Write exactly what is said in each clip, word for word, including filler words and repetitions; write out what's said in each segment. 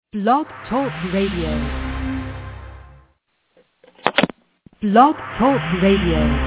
Blog Talk Radio. Blog Talk Radio.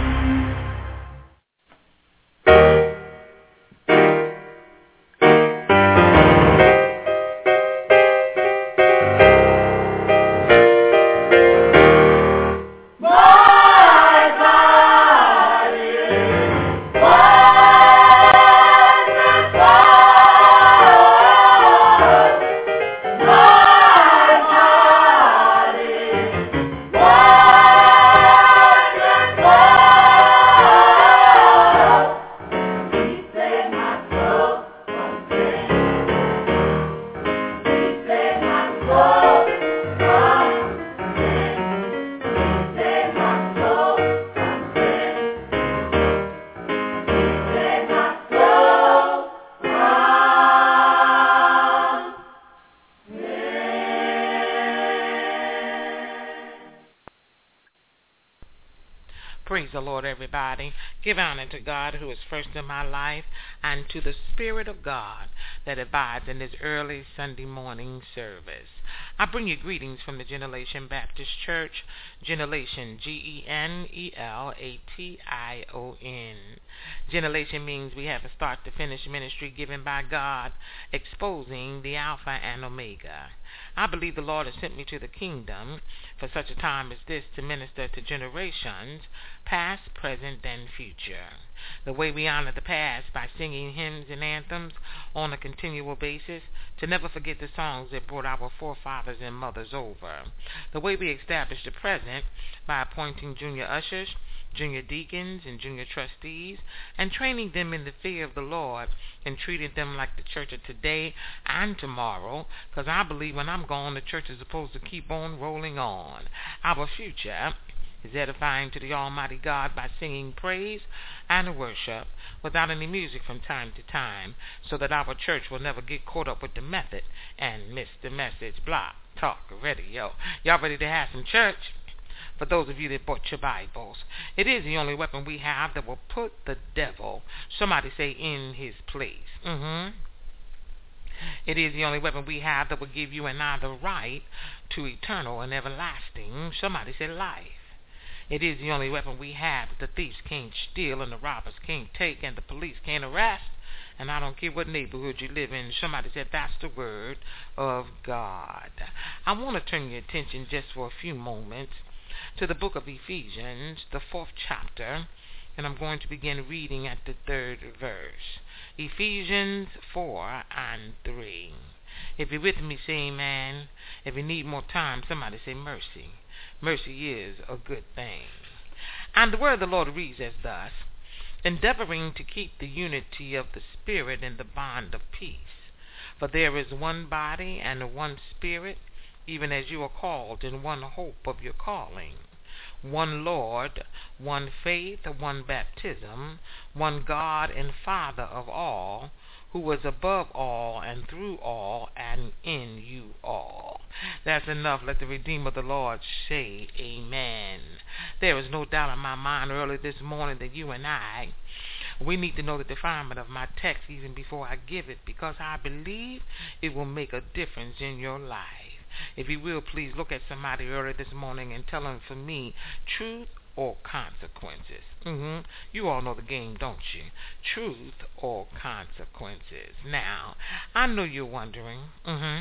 Praise the Lord, everybody. Give honor to God who is first in my life and to the Spirit of God that abides in this early Sunday morning service. I bring you greetings from the Generation Baptist Church, Generation, G E N E L A T I O N. Generation means we have a start-to-finish ministry given by God, exposing the Alpha and Omega. I believe the Lord has sent me to the kingdom for such a time as this to minister to generations, past, present, and future. The way we honor the past by singing hymns and anthems on a continual basis, to never forget the songs that brought our forefathers and mothers over. The way we establish the present by appointing junior ushers, junior deacons, and junior trustees, and training them in the fear of the Lord and treating them like the church of today and tomorrow, because I believe when I'm gone, the church is supposed to keep on rolling on. Our future is edifying to the Almighty God by singing praise and worship without any music from time to time, so that our church will never get caught up with the method and miss the message. Block, talk, radio. Y'all ready to have some church? For those of you that bought your Bibles, it is the only weapon we have that will put the devil, somebody say, in his place. Mm-hmm. It is the only weapon we have that will give you and I the right to eternal and everlasting, somebody say, life. It is the only weapon we have that the thieves can't steal and the robbers can't take and the police can't arrest. And I don't care what neighborhood you live in. Somebody said that's the word of God. I want to turn your attention just for a few moments to the book of Ephesians, the fourth chapter, and I'm going to begin reading at the third verse. Ephesians four and three. If you're with me, say amen. If you need more time, somebody say mercy. Mercy is a good thing. And the word of the Lord reads as thus: endeavoring to keep the unity of the Spirit in the bond of peace. For there is one body and one Spirit, even as you are called in one hope of your calling. One Lord, one faith, one baptism, one God and Father of all, who is above all and through all and in you all. That's enough. Let the Redeemer of the Lord say amen. There is no doubt in my mind early this morning that you and I, we need to know the defilement of my text even before I give it, because I believe it will make a difference in your life. If you will, please look at somebody early this morning and tell them, for me, truth or consequences. Mm-hmm. You all know the game, don't you? Truth or consequences. Now, I know you're wondering, mm-hmm,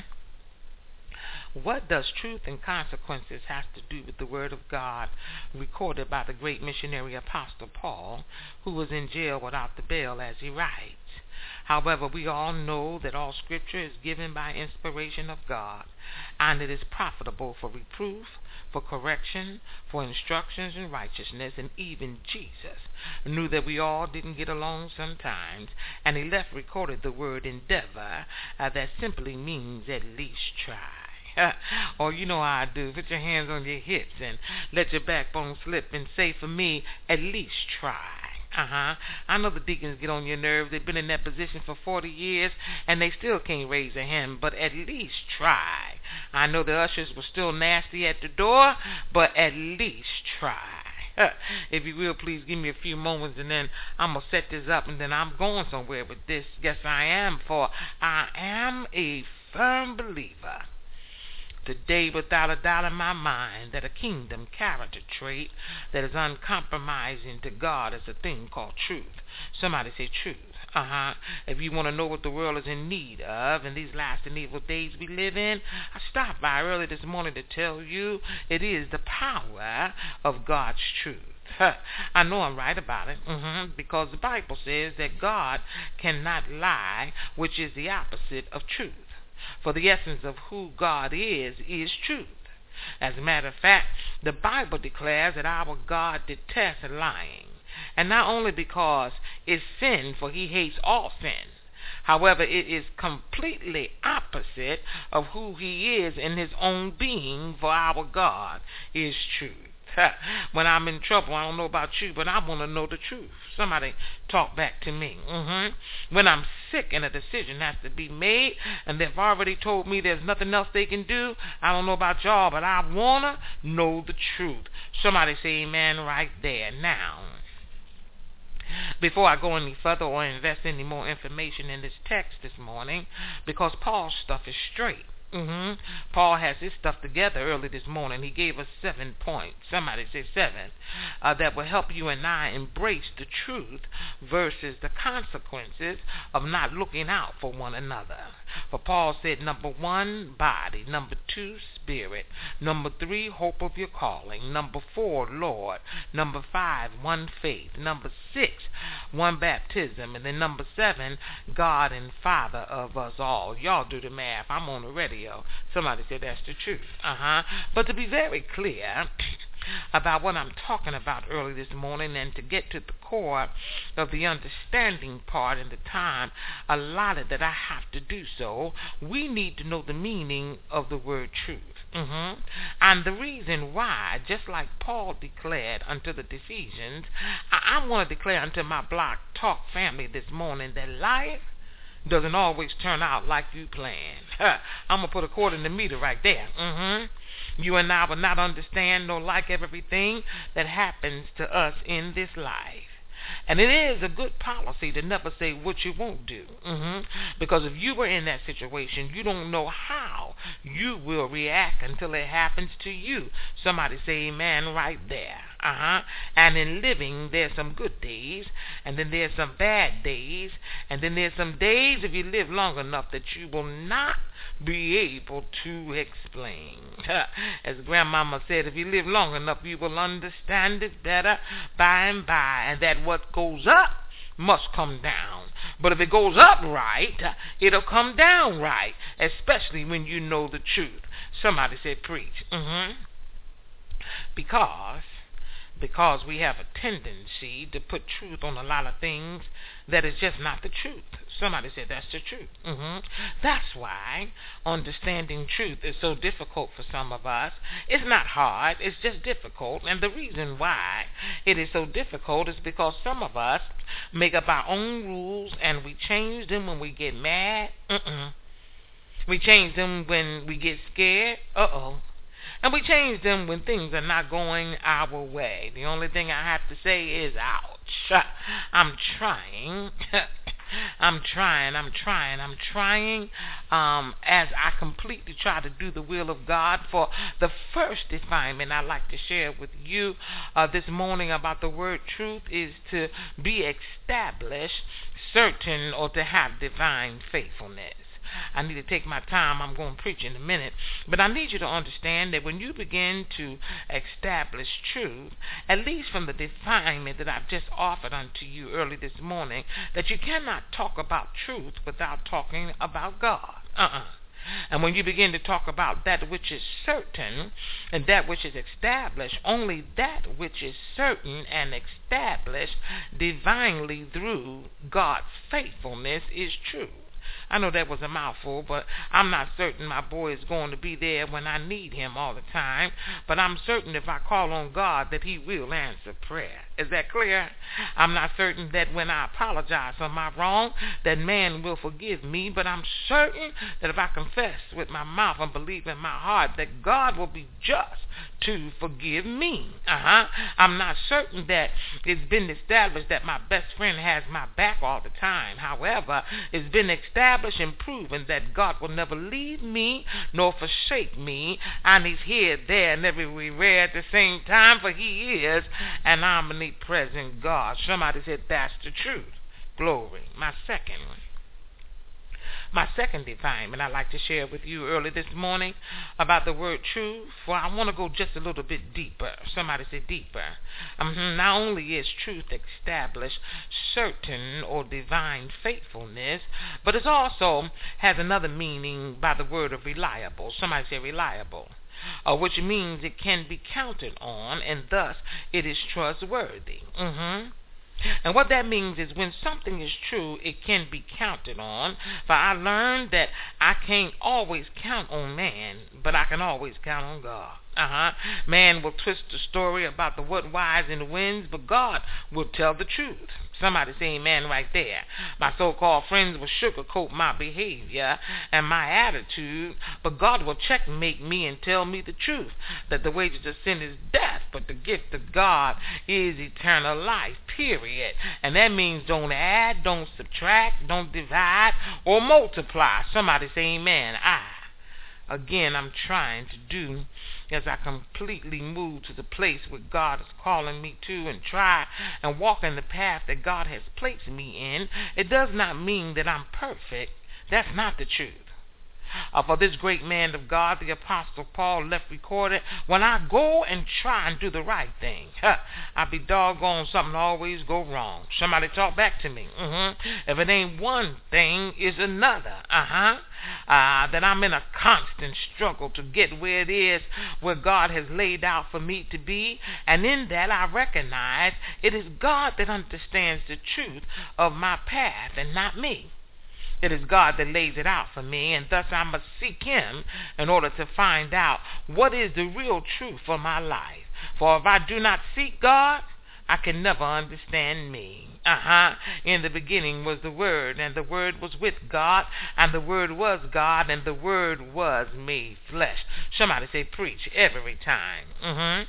what does truth and consequences have to do with the Word of God recorded by the great missionary Apostle Paul, who was in jail without the bail as he writes? However, we all know that all Scripture is given by inspiration of God, and it is profitable for reproof, for correction, for instructions in righteousness, and even Jesus knew that we all didn't get along sometimes, and he left recorded the word endeavor, uh, that simply means at least try. Or you know how I do. Put your hands on your hips and let your backbone slip and say, for me, at least try. Uh-huh. I know the deacons get on your nerves. They've been in that position for forty years, and they still can't raise a hand, but at least try. I know the ushers were still nasty at the door, but at least try. If you will, please give me a few moments, and then I'm going to set this up, and then I'm going somewhere with this. Yes, I am, for I am a firm believer today without a doubt in my mind that a kingdom character trait that is uncompromising to God is a thing called truth. Somebody say truth. Uh-huh. If you want to know what the world is in need of in these last and evil days we live in, I stopped by early this morning to tell you it is the power of God's truth. I know I'm right about it, mm-hmm, because the Bible says that God cannot lie, which is the opposite of truth. For the essence of who God is, is truth. As a matter of fact, the Bible declares that our God detests lying. And not only because it's sin, for he hates all sin. However, it is completely opposite of who he is in his own being, for our God is truth. When I'm in trouble, I don't know about you, but I want to know the truth. Somebody talk back to me. Mm-hmm. When I'm sick and a decision has to be made, and they've already told me there's nothing else they can do, I don't know about y'all, but I want to know the truth. Somebody say amen right there. Now, before I go any further or invest any more information in this text this morning, because Paul's stuff is straight. Mm-hmm. Paul has his stuff together early this morning. He gave us seven points. Somebody say seven. Uh, that will help you and I embrace the truth versus the consequences of not looking out for one another. For Paul said, number one, body. Number two, spirit. Number three, hope of your calling. Number four, Lord. Number five, one faith. Number six, one baptism. And then number seven, God and Father of us all. Y'all do the math. I'm on the radio. Somebody said that's the truth. Uh-huh. But to be very clear about what I'm talking about early this morning, and to get to the core of the understanding part and the time allotted that I have to do so, we need to know the meaning of the word truth. Mm-hmm. And the reason why, just like Paul declared unto the Ephesians, I, I want to declare unto my Block Talk family this morning that life doesn't always turn out like you planned. I'm going to put a quarter in the meter right there. Mm-hmm. You and I will not understand nor like everything that happens to us in this life. And it is a good policy to never say what you won't do. Mm-hmm. Because if you were in that situation, you don't know how you will react until it happens to you. Somebody say amen right there. Uh-huh. And in living, there's some good days, and then there's some bad days, and then there's some days, if you live long enough, that you will not be able to explain. As Grandmama said, if you live long enough, you will understand it better by and by, and that what goes up must come down. But if it goes up right, it'll come down right, especially when you know the truth. Somebody said preach. Mm-hmm. Because Because we have a tendency to put truth on a lot of things that is just not the truth. Somebody said that's the truth. Mm-hmm. That's why understanding truth is so difficult for some of us. It's not hard, it's just difficult. And the reason why it is so difficult is because some of us make up our own rules and we change them when we get mad. Mm-mm. We change them when we get scared. Uh-oh. And we change them when things are not going our way. The only thing I have to say is, ouch. I'm trying. I'm trying, I'm trying, I'm trying um, as I completely try to do the will of God. For the first assignment I'd like to share with you uh, this morning about the word truth is to be established, certain, or to have divine faithfulness. I need to take my time. I'm going to preach in a minute. But I need you to understand that when you begin to establish truth, at least from the definement that I've just offered unto you early this morning, that you cannot talk about truth without talking about God. Uh-uh. And when you begin to talk about that which is certain and that which is established, only that which is certain and established divinely through God's faithfulness is true. I know that was a mouthful, but I'm not certain my boy is going to be there when I need him all the time. But I'm certain if I call on God that he will answer prayer. Is that clear? I'm not certain that when I apologize for my wrong, that man will forgive me, but I'm certain that if I confess with my mouth and believe in my heart that God will be just to forgive me. Uh-huh. I'm not certain that it's been established that my best friend has my back all the time. However, it's been established and proven that God will never leave me nor forsake me, and he's here, there, and everywhere at the same time, for he is an omnipresent God. Somebody said that's the truth. Glory. My second one. My second definement I'd like to share with you early this morning about the word truth. For I want to go just a little bit deeper. Somebody say deeper. Um, not only is truth established certain or divine faithfulness, but it also has another meaning by the word of reliable. Somebody say reliable. Uh, which means it can be counted on, and thus it is trustworthy. Mm-hmm. And what that means is when something is true, it can be counted on. For I learned that I can't always count on man, but I can always count on God. Uh-huh. Man will twist the story about the what, whys, and the whens, but God will tell the truth. Somebody say amen right there. My so-called friends will sugarcoat my behavior and my attitude, but God will checkmate me and tell me the truth, that the wages of sin is death, but the gift of God is eternal life, period. And that means don't add, don't subtract, don't divide, or multiply. Somebody say amen. I Again, I'm trying to do as I completely move to the place where God is calling me to and try and walk in the path that God has placed me in. It does not mean that I'm perfect. That's not the truth. Uh, for this great man of God, the Apostle Paul, left recorded, when I go and try and do the right thing, huh, I be doggone something always go wrong. Somebody talk back to me. Mm-hmm. If it ain't one thing, it's another. Uh-huh. Uh, that I'm in a constant struggle to get where it is where God has laid out for me to be. And in that I recognize it is God that understands the truth of my path and not me. It is God that lays it out for me, and thus I must seek him in order to find out what is the real truth for my life. For if I do not seek God, I can never understand me. Uh-huh. In the beginning was the Word, and the Word was with God, and the Word was God, and the Word was made flesh. Somebody say preach every time. Mm-hmm.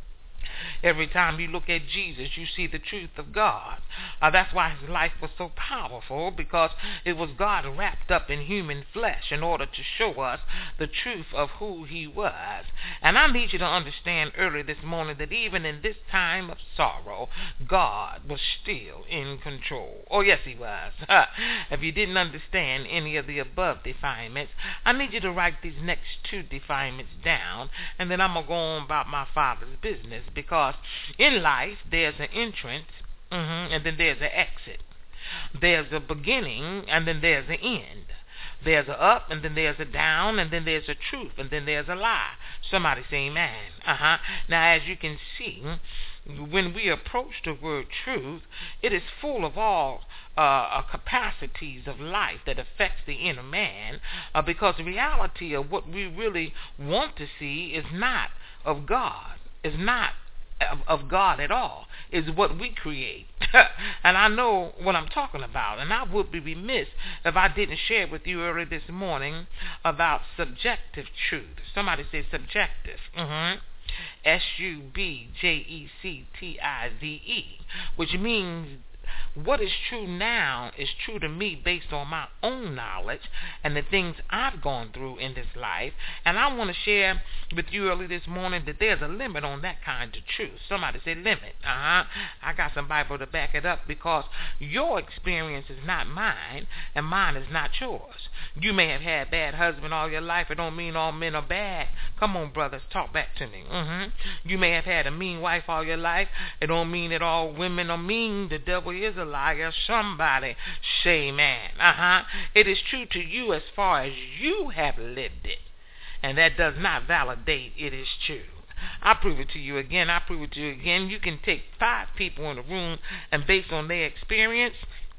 Every time you look at Jesus, you see the truth of God. Uh, that's why his life was so powerful, because it was God wrapped up in human flesh in order to show us the truth of who he was. And I need you to understand early this morning that even in this time of sorrow, God was still in control. Oh, yes, he was. If you didn't understand any of the above definements, I need you to write these next two definements down, and then I'm going to go on about my Father's business. Because in life, there's an entrance, mm-hmm, and then there's an exit. There's a beginning, and then there's an end. There's a up, and then there's a down, and then there's a truth, and then there's a lie. Somebody say amen. Uh-huh. Now, as you can see, when we approach the word truth, it is full of all uh, capacities of life that affects the inner man, uh, because the reality of what we really want to see is not of God, is not Of, of God at all, is what we create. And I know what I'm talking about, and I would be remiss if I didn't share with you earlier this morning about subjective truth. Somebody say subjective. Mm-hmm. S U B J E C T I V E, which means what is true now is true to me based on my own knowledge and the things I've gone through in this life. And I want to share with you early this morning that there's a limit on that kind of truth. Somebody say limit. Uh-huh. I got some Bible to back it up, because your experience is not mine and mine is not yours. You may have had bad husband all your life. It don't mean all men are bad. Come on, brothers, talk back to me. Mm-hmm. You may have had a mean wife all your life. It don't mean that all women are mean. The devil is a liar. Somebody say amen. Uh-huh. It is true to you as far as you have lived it, and that does not validate it is true. I prove it to you again. I prove it to you again. You can take five people in a room, and based on their experience,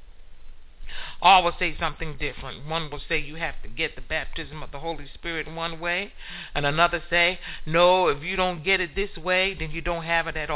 all will say something different. One will say you have to get the baptism of the Holy Spirit one way, and another say, no, if you don't get it this way, then you don't have it at all.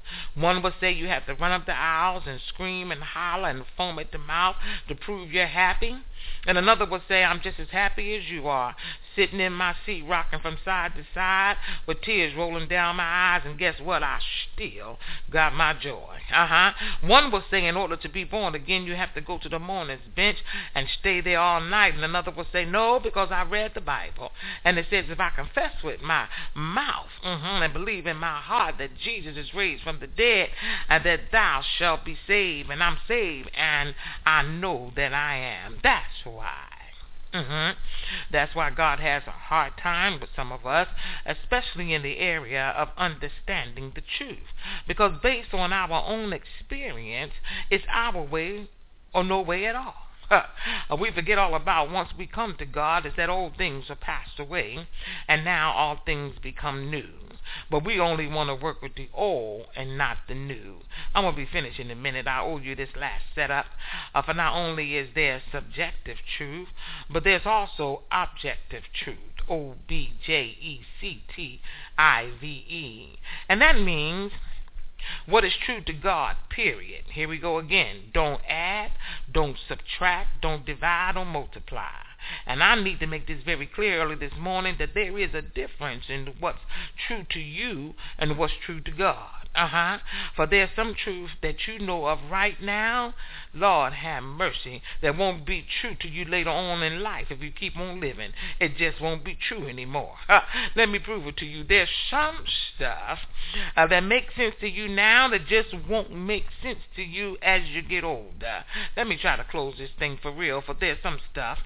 One will say you have to run up the aisles and scream and holler and foam at the mouth to prove you're happy. And another will say, I'm just as happy as you are, sitting in my seat rocking from side to side with tears rolling down my eyes, and guess what? I still got my joy. Uh-huh. One will say in order to be born again, you have to go to the mourner's bench and stay there all night. And another will say, no, because I read the Bible. And it says if I confess with my mouth mm-hmm, and believe in my heart that Jesus is raised from the dead, and that thou shalt be saved, and I'm saved, and I know that I am. That's why. Mm-hmm. That's why God has a hard time with some of us, especially in the area of understanding the truth. Because based on our own experience, it's our way or no way at all. We forget all about once we come to God is that old things are passed away, and now all things become new. But we only want to work with the old and not the new. I'm going to be finished in a minute. I owe you this last setup. Uh, for not only is there subjective truth, but there's also objective truth. O B J E C T I V E. And that means what is true to God, period. Here we go again. Don't add, don't subtract, don't divide or multiply. And I need to make this very clear early this morning that there is a difference in what's true to you and what's true to God. Uh-huh. For there's some truth that you know of right now, Lord have mercy, that won't be true to you later on in life if you keep on living. It just won't be true anymore. Uh, let me prove it to you. There's some stuff uh, that makes sense to you now that just won't make sense to you as you get older. Let me try to close this thing for real, for there's some stuff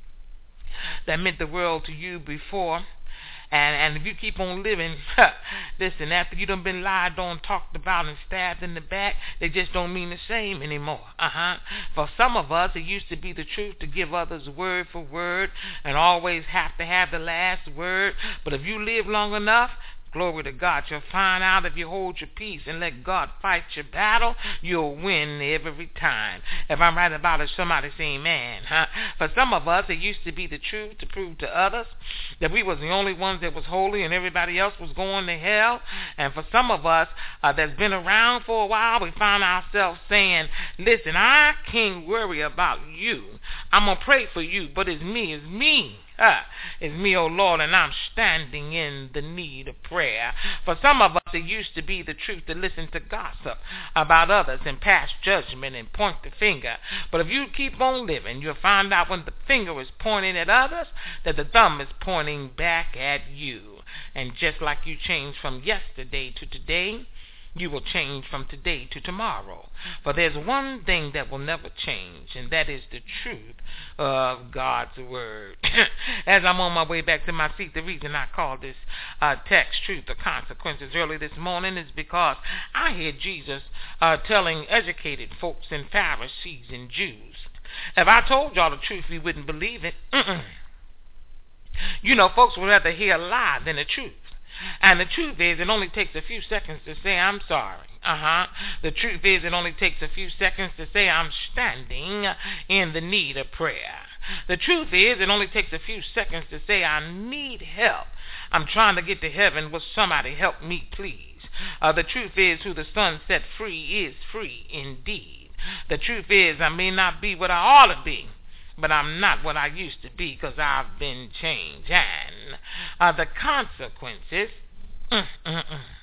that meant the world to you before. And and if you keep on living, listen, after you done been lied on, talked about, and stabbed in the back, they just don't mean the same anymore. Uh-huh. For some of us, it used to be the truth to give others word for word and always have to have the last word. But if you live long enough, glory to God, you'll find out if you hold your peace and let God fight your battle, you'll win every time. If I'm right about it, somebody say amen. Huh? For some of us, it used to be the truth to prove to others that we was the only ones that was holy and everybody else was going to hell. And for some of us uh, that's been around for a while, we find ourselves saying, listen, I can't worry about you. I'm going to pray for you, but it's me, it's me. Uh, it's me, oh Lord, and I'm standing in the need of prayer. For some of us, it used to be the truth to listen to gossip about others and pass judgment and point the finger. But if you keep on living, you'll find out when the finger is pointing at others, that the thumb is pointing back at you. And just like you changed from yesterday to today, you will change from today to tomorrow. For there's one thing that will never change, and that is the truth of God's word. As I'm on my way back to my seat, the reason I call this uh, text Truth or Consequences early this morning is because I hear Jesus uh, telling educated folks and Pharisees and Jews, if I told y'all the truth, you wouldn't believe it. Mm-mm. You know, folks would rather hear a lie than the truth. And the truth is, it only takes a few seconds to say, I'm sorry. Uh-huh. The truth is, it only takes a few seconds to say, I'm standing in the need of prayer. The truth is, it only takes a few seconds to say, I need help. I'm trying to get to heaven. Will somebody help me, please? Uh, the truth is, who the Son set free is free indeed. The truth is, I may not be what I ought to be, but I'm not what I used to be because I've been changed. And uh, the consequences, mm, mm,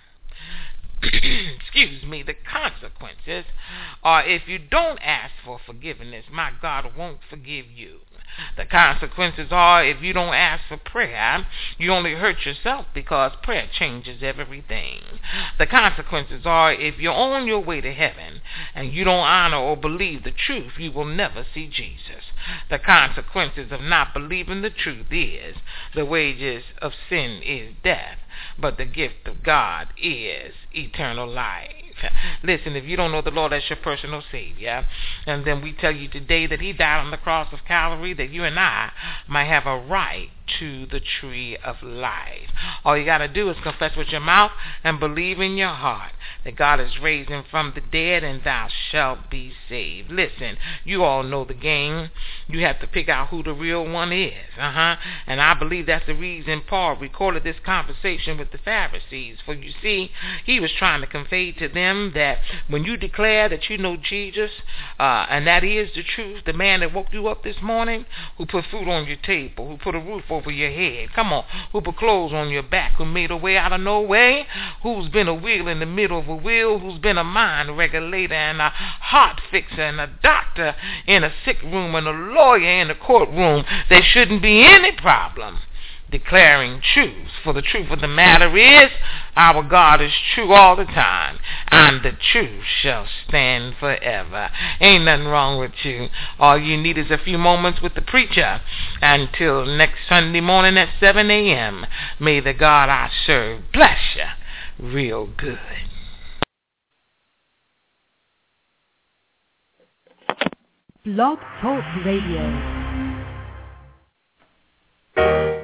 mm. excuse me, the consequences are if you don't ask for forgiveness, my God won't forgive you. The consequences are if you don't ask for prayer, you only hurt yourself because prayer changes everything. The consequences are if you're on your way to heaven and you don't honor or believe the truth, you will never see Jesus. The consequences of not believing the truth is the wages of sin is death, but the gift of God is eternal life. Listen, if you don't know the Lord as your personal Savior, and then we tell you today that He died on the cross of Calvary, that you and I might have a right to the tree of life. All you got to do is confess with your mouth and believe in your heart that God is raised Him from the dead, and thou shalt be saved. Listen, you all know the game. You have to pick out who the real one is. Uh-huh. And I believe that's the reason Paul recorded this conversation with the Pharisees. For you see, he was trying to convey to them a.m. that when you declare that you know Jesus, uh, and that is the truth, the man that woke you up this morning, who put food on your table, who put a roof over your head, come on, who put clothes on your back, who made a way out of no way, who's been a wheel in the middle of a wheel, who's been a mind regulator and a heart fixer and a doctor in a sick room and a lawyer in a courtroom. There shouldn't be any problem declaring truth, for the truth of the matter is our God is true all the time, and the truth shall stand forever. Ain't nothing wrong with you. All you need is a few moments with the preacher. Until next Sunday morning at seven a.m., may the God I serve bless you real good. Blog Talk Radio.